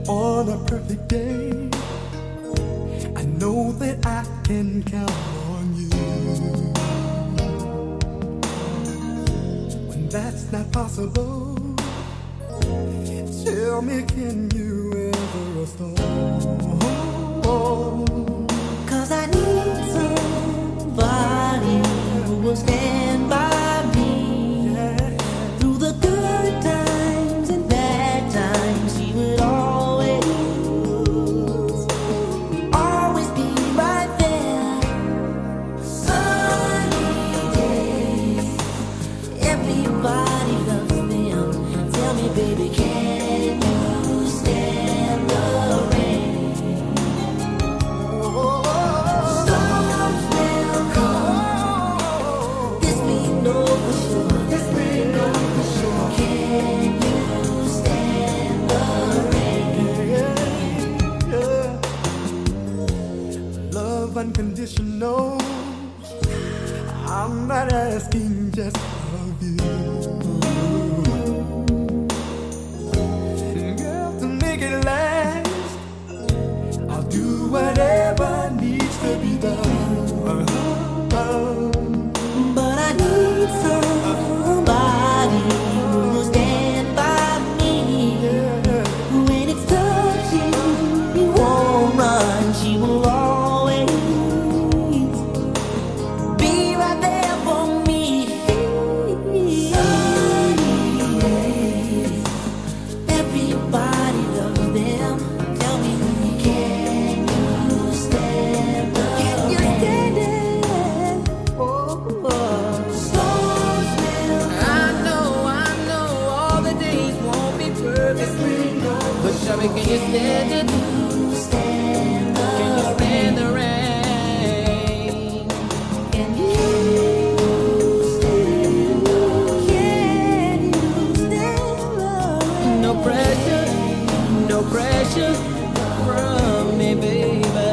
On a perfect day, I know that I can count on you. When that's not possible, tell me, can you ever restore? 'Cause I need somebody who will stand by me, Yeah. through the good times and bad times. He would always be right there. Sunny days, everybody loves them. Tell me, baby, can you stand the rain? Storms will come, this we know for sure. Can you stand the rain? Yeah. Love unconditional. I'm not asking just of you. Girl, to make it last, I'll do whatever needs to be done. But I need somebody who will stand by me. When it's touching, he won't run. She will always be right there for me. Sunny days, everybody loves them. Tell me, can you stand the rain? Storms will I know, all the days won't be perfect. But Shabby, can you stand it? stand the Can you stand the rain? Can you stand the rain? No pressure from me, baby.